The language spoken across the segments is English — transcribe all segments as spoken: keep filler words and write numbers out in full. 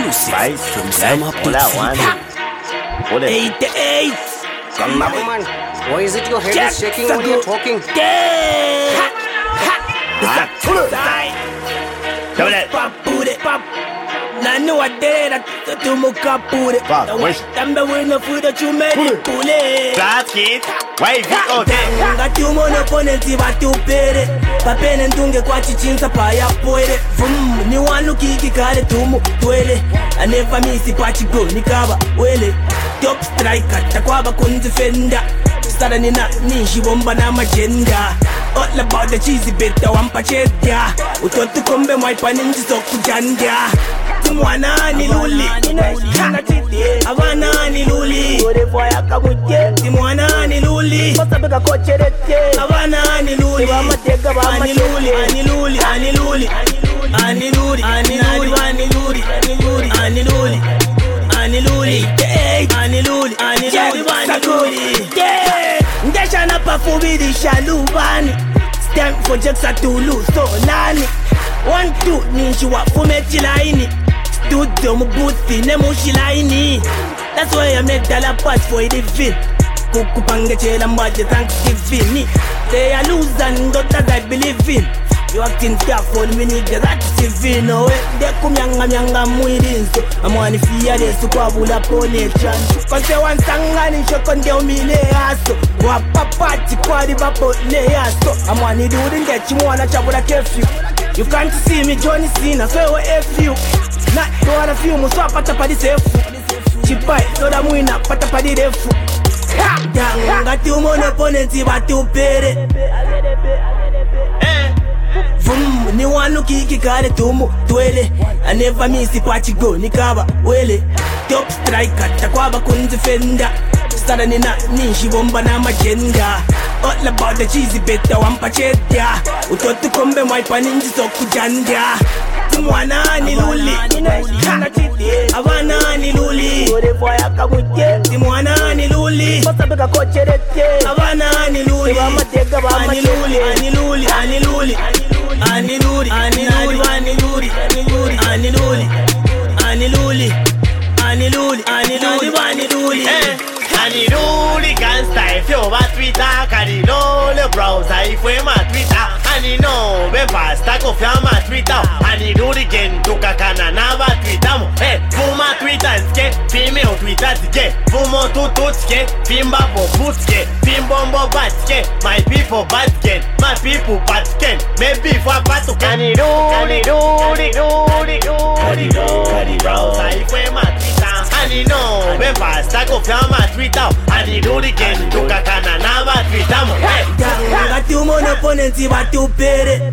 Exclusive Right from Right Zama All I want Hold it eighty-eight. Come now, man. Why is it your head Jack is shaking when you're talking? Yeah. Ah, Come on. Pop booty, pop. Now know what they that to mo kapure. Pop, wish. Tambe we no food that you made it pule. Flat kid Why is it okay? Ngati umono ponenti batu pere. Papene ndunge kwa chichinsa pa ya poere. Vum ni wanu kiki kare tumu twele. I never miss it pachi go nikaba wele. Top striker takwaba kunzifenda. Sada nina nishi bomba na magenda. All about the cheesy beta wampa chedia. Utotu kombe mwaipa ninji soku jandia. Tumwana ni luli Havana ni luli Timwana ni luli Havana ni luli Ani luli, ani luli, ani luli Ani luli, ani luli, ani luli Ani luli, ani luli Ani luli, ani luli, ani luli Ndesha na pafubidi shalubani Stamp for Jacksa Tulu so nani One two ninshi wa fumechi laini Studio mubuthi nemushi laini That's why I made dollar pass for the film Kuku pange chela mbaje Thanksgiving Say I lose and daughters I believe in You acting tough for me nigga that's civil no way Deku myanga myanga mwidinso Amwani fiya desu kwa vula connection Konse wansanga nisho konde umile yaso Wapa pati kwa di bapo ne yaso Amwani dudi ngechi mwana chabula kefyu You can't see me Johnny Cena so I F you Not do wanna feel mo so pata pa di sefu Chipai so da mwina pata pa di refu Ngati umono ponenti batu pere Vum ni wanu kiki kare tumu twele I never miss it pachi go nikaba wele Top striker takwaba kunzifenda Sada nina nishi bomba na magenda All about the cheesy beta wampa chedia Utotu kombe mwaipa ninji soku jandia Timwana ni luli Havana ni luli Timwana ni luli Havana ni luli Ani luli, ani luli, ani luli Ani luli, ani luli, ani luli Ani luli, ani luli Ani luli, ani luli, ani luli Ani luli gangsta if you over Twitter Kani no le browser if we ma Twitter Ani no be pasta kofia ma Twitter Ani luli gen tuka kana na ba Twitter mo Hey, fuma Twitter nske, fime o Twitter tike Fumo tutu tike, fimba po putike Fimbombo batike, my people batken My people batken, maybe for patuken Ani luli, luli, luli, luli Kani browser if we ma Twitter Ani no be pasta kofia ma Twitter Ani luli gen tuka kana na ba Twitter mo Hey, ngati umono ponenti batu pere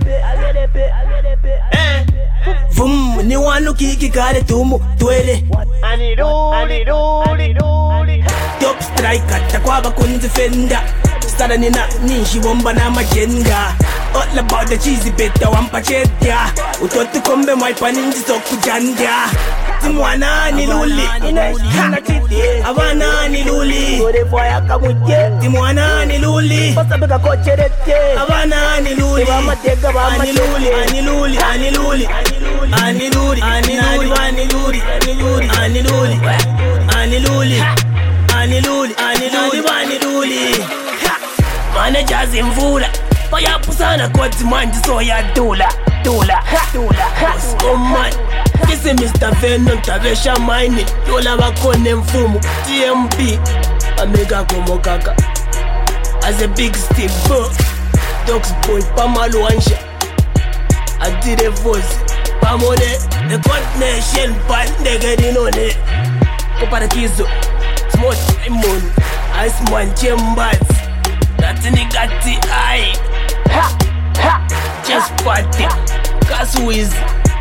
Vum ni wanu kiki kare tumu twele Ani luli, luli, luli Top striker takwaba kunzifenda Sada nina nishi bomba na magenda All about the cheesy beta wampa chedia Utotu kombe mwaipa ninji soku jandia Timwana ni luli Havana ni luli Timwana ni luli Havana ni luli Ani luli, ani luli, ani luli Ani luli, ani luli, ani luli Ani luli, ani luli Ani luli, ani luli, ani luli Managers imvula Bayapusana kwa timanji so ya dola Dola, dola Boss command Kisi Mister Venom tabesha maini Yola wakone mfumu T M P Amega komo kaka As a big Steve Bro Dogs boy Pamalo Ansha Adire voice Pamode The God Nation Pandege dinone Koparakizo Small Simon Iceman Chambers Natini Gatti Aye Ha Ha Just party Kaswiz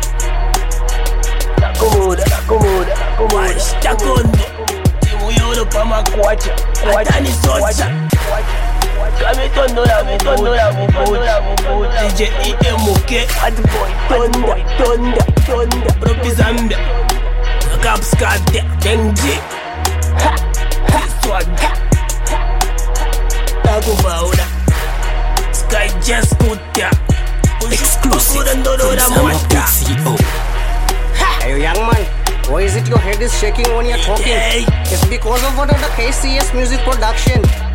Nakomoda Nakomoda Nakomoda Shtakondo Timu yolo pama kwacha Atani socha Kamitondo la mitondo la mitondo D J E M K Bad boy Tonda Tonda Tonda Propi Zambia Kapskade Denji Ha Ha Swag Takubaula Sky just kuta Exclusive from Zama C O. Ha Hey young man, why is head is shaking when you're talking. Yeah. It's because of what of the K C S music production.